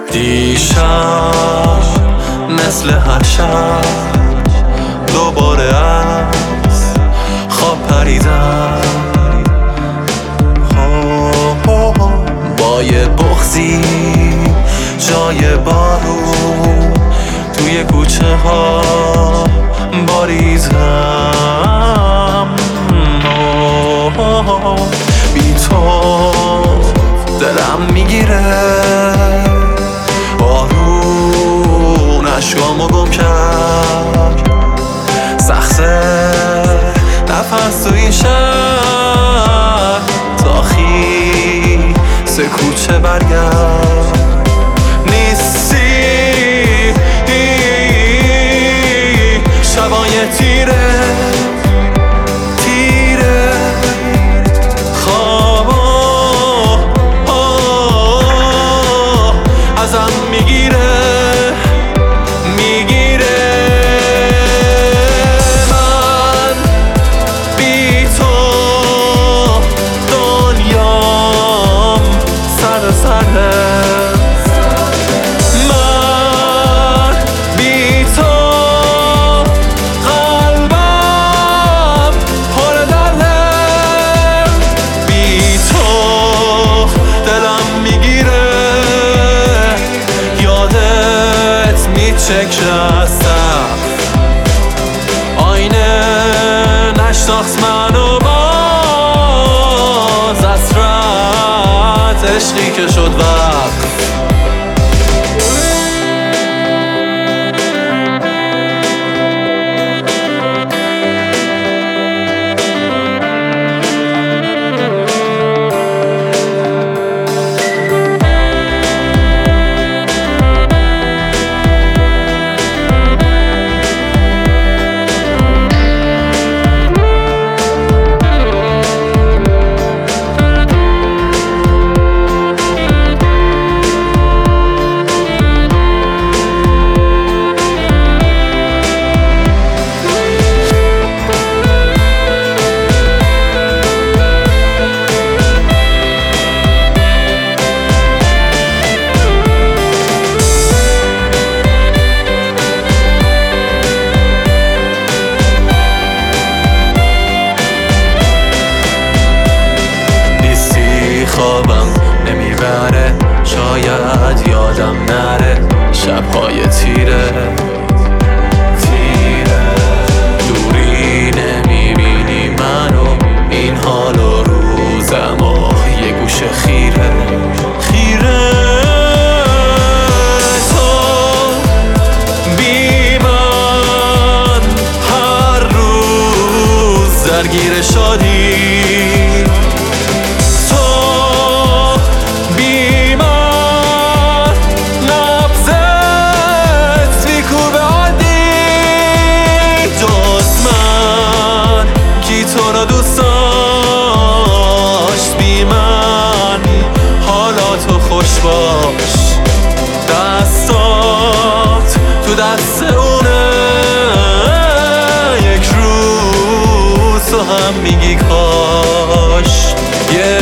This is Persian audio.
دیشب مثل هر شب دوباره از خواب پریدم، با یه بغضی جای بارون توی کوچه ها باریزم. بی تو دلم میگیره، بارون اشکامو گم کرد، سخته نفس تو این شهر تا خیس کوچه برگرد. نیستی شبای تیره ازم میگیره من بی تو دنیام سر من بی تو قلبم پر دله، بی تو دلم میگیره، یادت میچکه از سقف، آینه نشناخت منو باز، حسرت عشقی که شد وقف. خوابم نمیبره، شاید یادم نره شبهای تیره دوری نمیبینی منو، این حال و روزم و یه گوشه خیره تو بی من هر روز درگیر شادی، تو رو دوست داشت بی من، حالا تو خوش باش، دستات تو دست اونه، یک روز تو هم میگی کاش یه